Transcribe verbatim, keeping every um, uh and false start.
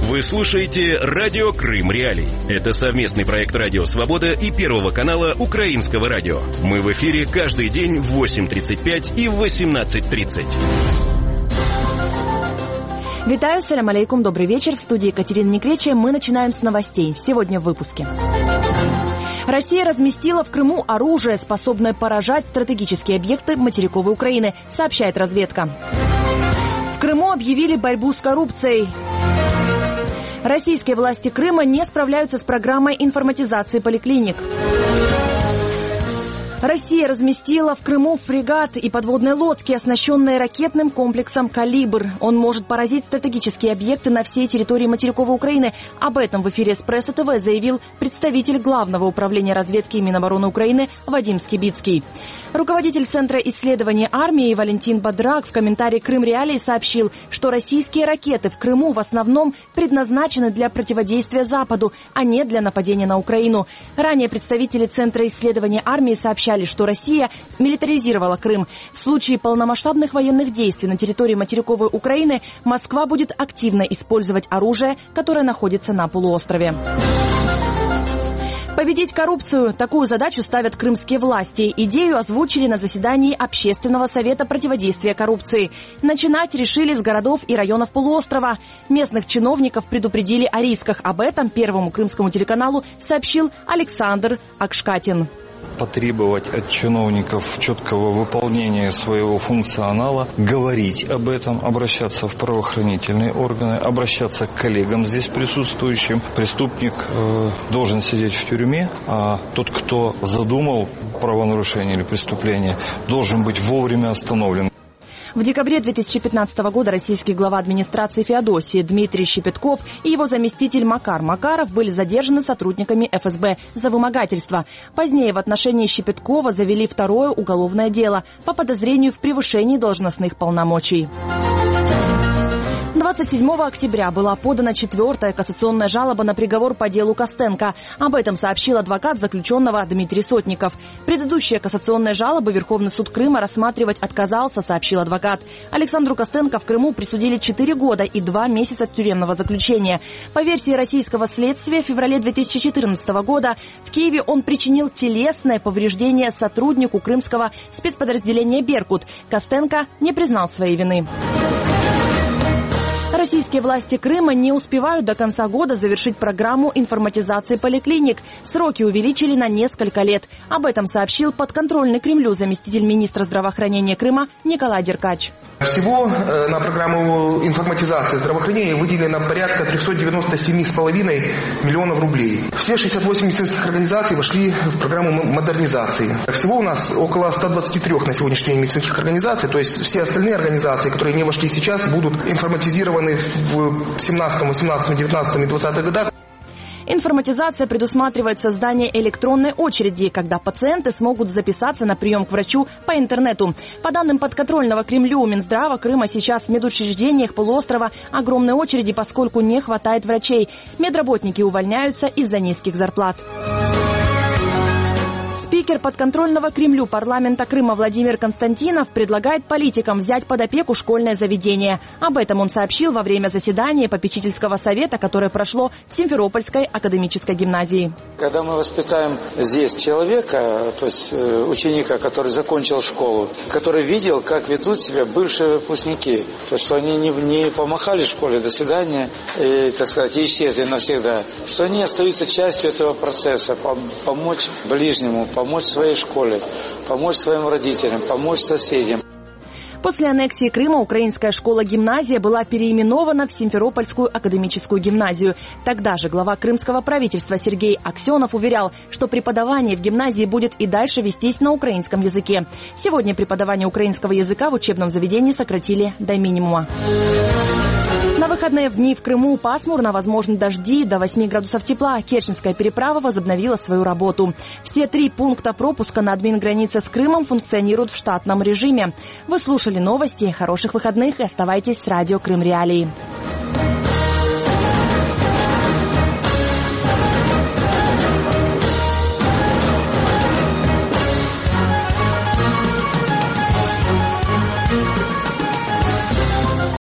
Вы слушаете «Радио Крым Реалии». Это совместный проект «Радио Свобода» и Первого канала Украинского радио. Мы в эфире каждый день в восемь тридцать пять и в восемнадцать тридцать. Витаю, салям алейкум, добрый вечер. В студии Екатерина Некречия. Мы начинаем с новостей. Сегодня в выпуске. Россия разместила в Крыму оружие, способное поражать стратегические объекты материковой Украины, сообщает разведка. В Крыму объявили борьбу с коррупцией. Российские власти Крыма не справляются с программой информатизации поликлиник. Россия разместила в Крыму фрегат и подводные лодки, оснащенные ракетным комплексом «Калибр». Он может поразить стратегические объекты на всей территории материковой Украины. Об этом в эфире «Эспрессо ТВ» заявил представитель Главного управления разведки Минобороны Украины Вадим Скибицкий. Руководитель Центра исследований армии Валентин Бадрак в комментарии «Крым Реалии» сообщил, что российские ракеты в Крыму в основном предназначены для противодействия Западу, а не для нападения на Украину. Ранее представители Центра исследований армии сообщали, что Россия милитаризировала Крым. В случае полномасштабных военных действий на территории материковой Украины Москва будет активно использовать оружие, которое находится на полуострове. Победить коррупцию – такую задачу ставят крымские власти. Идею озвучили на заседании Общественного совета противодействия коррупции. Начинать решили с городов и районов полуострова. Местных чиновников предупредили о рисках. Об этом Первому крымскому телеканалу сообщил Александр Акшкатин. Потребовать от чиновников четкого выполнения своего функционала, говорить об этом, обращаться в правоохранительные органы, обращаться к коллегам здесь присутствующим. Преступник э, должен сидеть в тюрьме, а тот, кто задумал правонарушение или преступление, должен быть вовремя остановлен. В декабре две тысячи пятнадцатого года российский глава администрации Феодосии Дмитрий Щепетков и его заместитель Макар Макаров были задержаны сотрудниками эф эс бэ за вымогательство. Позднее в отношении Щепеткова завели второе уголовное дело по подозрению в превышении должностных полномочий. двадцать седьмого октября была подана четвертая кассационная жалоба на приговор по делу Костенко. Об этом сообщил адвокат заключенного Дмитрий Сотников. Предыдущие кассационные жалобы Верховный суд Крыма рассматривать отказался, сообщил адвокат. Александру Костенко в Крыму присудили четыре года и два месяца тюремного заключения. По версии российского следствия, в феврале две тысячи четырнадцатого года в Киеве он причинил телесное повреждение сотруднику крымского спецподразделения «Беркут». Костенко не признал своей вины. Российские власти Крыма не успевают до конца года завершить программу информатизации поликлиник. Сроки увеличили на несколько лет. Об этом сообщил подконтрольный Кремлю заместитель министра здравоохранения Крыма Николай Деркач. Всего на программу информатизации здравоохранения выделено порядка триста девяносто семь целых пять десятых миллионов рублей. Все шестьдесят восемь медицинских организаций вошли в программу модернизации. Всего у нас около ста двадцати трёх на сегодняшний день медицинских организаций, то есть все остальные организации, которые не вошли сейчас, будут информатизированы в семнадцатом, восемнадцатом, девятнадцатом и двадцатых годах. Информатизация предусматривает создание электронной очереди, когда пациенты смогут записаться на прием к врачу по интернету. По данным подконтрольного Кремлю Минздрава Крыма, сейчас в медучреждениях полуострова огромные очереди, поскольку не хватает врачей. Медработники увольняются из-за низких зарплат. Спикер подконтрольного Кремлю парламента Крыма Владимир Константинов предлагает политикам взять под опеку школьное заведение. Об этом он сообщил во время заседания попечительского совета, которое прошло в Симферопольской академической гимназии. Когда мы воспитаем здесь человека, то есть ученика, который закончил школу, который видел, как ведут себя бывшие выпускники, то что они не, не помахали школе «до свидания» и, так сказать, исчезли навсегда, что они остаются частью этого процесса, помочь ближнему, помочь своей школе, помочь своим родителям, помочь соседям. После аннексии Крыма украинская школа-гимназия была переименована в Симферопольскую академическую гимназию. Тогда же глава крымского правительства Сергей Аксенов уверял, что преподавание в гимназии будет и дальше вестись на украинском языке. Сегодня преподавание украинского языка в учебном заведении сократили до минимума. На выходные дни в Крыму пасмурно, возможны дожди, до восьми градусов тепла. Керченская переправа возобновила свою работу. Все три пункта пропуска на админгранице с Крымом функционируют в штатном режиме. Вы слушали новости. Хороших выходных и оставайтесь с радио Крым Реалии.